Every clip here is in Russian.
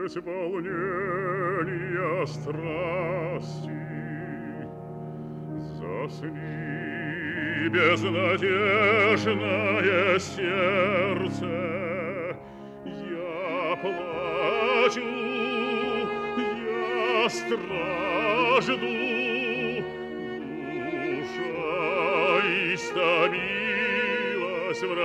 без волнения страсти. Засни, безнадежное сердце, я плачу, я стражду, душа истомилась в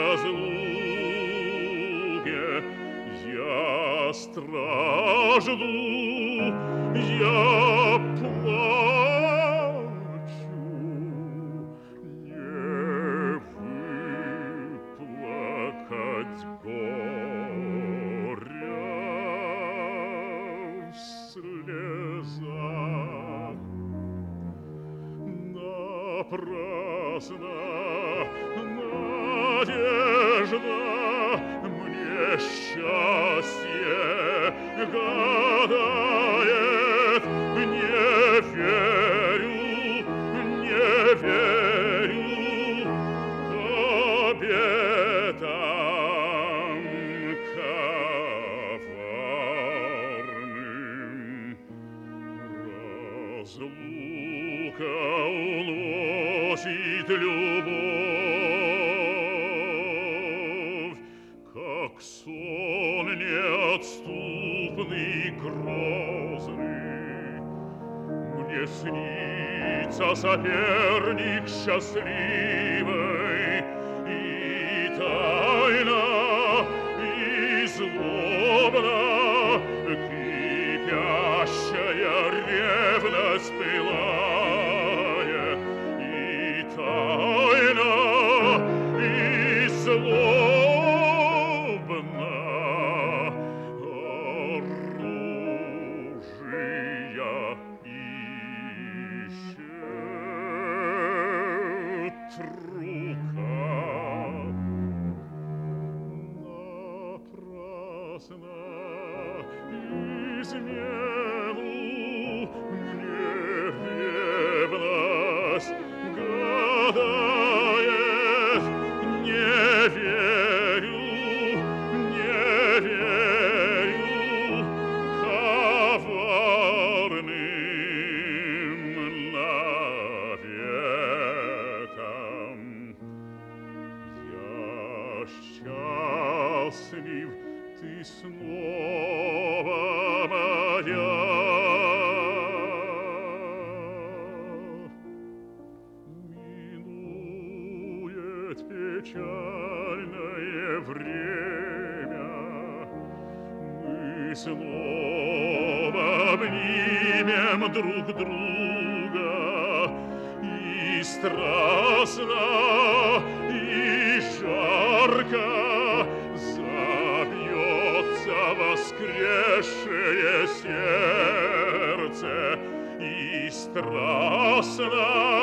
разлуке, я стражду, я плачу, не выплакать горя в слезах. Напрасно надежда мне счастье гадает. Не верю, не верю обетам коварным. Разлука уносит любовь, как сон неотступный, грозный. Мне снится соперник счастливый, и тайна, и злобна, кипящая ревность пылает, и тайна, и злобна, оружия ищет рука. Напрасно измену мне ревность гадает. Не верю, не верю коварным наветам. Я счастлив, ты снова моя. Минует печальное время, мы снова обнимем друг друга, и страстно, и жарко забьется воскресшее сердце, и страстно,